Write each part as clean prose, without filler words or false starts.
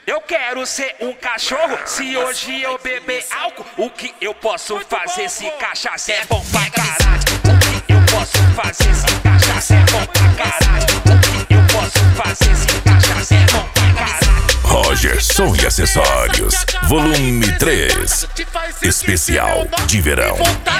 Eu quero ser um cachorro, se hoje eu beber álcool, o que eu posso fazer se cachaça é bom pra caralho? O que eu posso fazer se cachaça é bom pra caralho? O que eu posso fazer se cachaça é bom pra caralho? Roger Som e Acessórios, volume 3, especial de verão.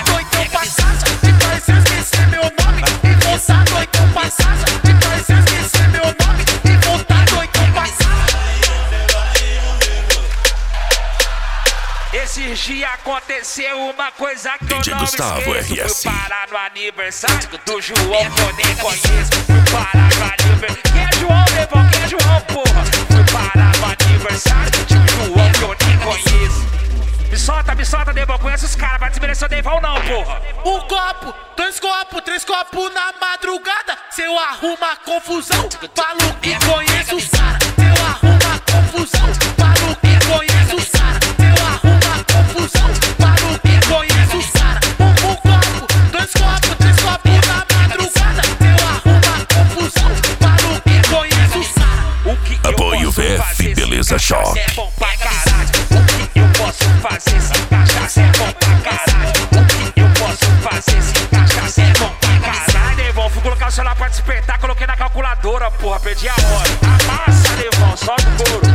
Esses dias aconteceu uma coisa que DJ eu não Gustavo esqueço. RS. Fui parar no aniversário do João que eu nem conheço. Fui parar no aniversário. Quem é João, Devão? Quem é João, porra? Fui parar no aniversário de um João que eu nem conheço. Me solta, Devão. Conhece os caras, vai desmerecer o Devão não, porra. Um copo, dois copos, três copos na madrugada. Se eu arruma confusão, falo que conheço os caras. Se eu arruma confusão, falo que conheço os caras. Se eu arruma confusão, falo que conheço os caras. Um copo, dois copos, três copos na madrugada. Se eu arruma confusão, falo que conheço os caras. Apoio VF Beleza Shop. É bom pra caralho. O que eu posso fazer se cachaça é bom pra caralho? O que eu posso fazer se cachaça é bom pra caralho? Devon, fui colocar o celular pra despertar, coloquei na calculadora, porra, perdi a hora. Amassa, Devon, solta o couro.